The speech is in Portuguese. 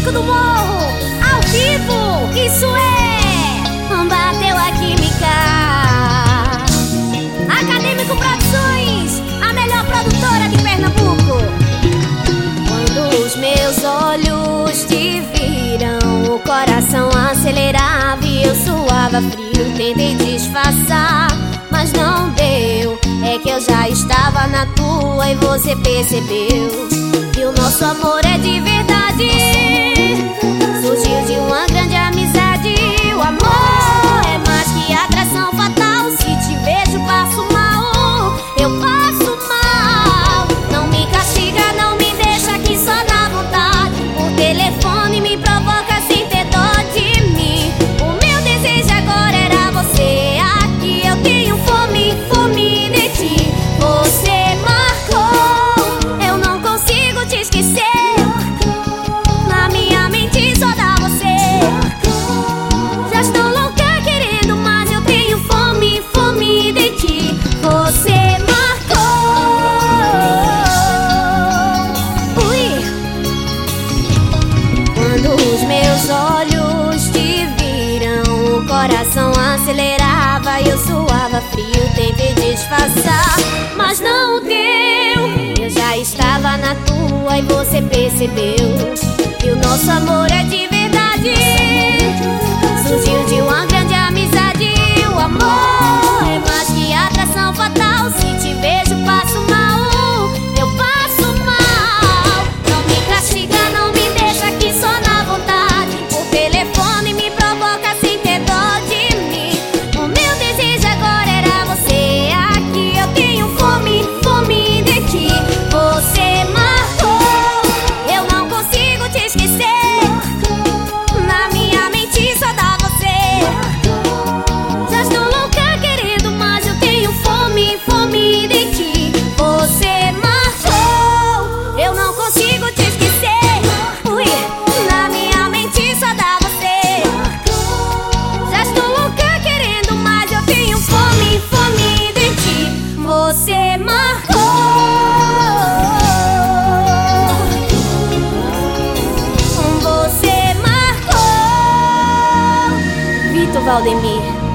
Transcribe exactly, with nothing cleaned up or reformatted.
Chico do Morro, ao vivo, isso é Bateu a Química. Acadêmico Produções, a melhor produtora de Pernambuco. Quando os meus olhos te viram, o coração acelerava e eu suava frio. Tentei disfarçar, mas não deu. É que eu já estava na tua e você percebeu que o nosso amor é de verdade. Surgiu de uma grande amizade. O amor é mais que atração fatal. Se te vejo passo mal, eu passo mal. Não me castiga, não me deixa aqui só na vontade. Por telefone me provoca sem ter dó de mim. O meu desejo agora era você aqui. Eu tenho fome, fome de ti. Você marcou, eu não consigo te esquecer. Na minha mente só dá você. Já estou louca querendo, mas eu tenho fome, fome de ti. Você marcou. Ui. Quando os meus olhos te viram, o coração acelerava e eu suava frio. Tentei disfarçar, mas não deu. Eu já estava na tua e você percebeu que o nosso amor é de verdade. Surgiu de uma grande amizade. O amor é mais que atração fatal. Se te vejo passo mal, eu passo mal. Não me castiga, não me deixa aqui só na vontade. Por telefone me provoca sem ter dó de mim. O meu desejo agora era você aqui. Eu tenho fome, fome de ti. Você marcou, eu não consigo te esquecer. Na minha mente só dá você. Já estou louca querendo, mas eu tenho fome, fome de ti. Você marcou, eu não consigo te esquecer. Ui, na minha mente só dá você. Já estou louca querendo, mas eu tenho fome, fome de ti. Você marcou. Você marcou. Vitor Valdemir.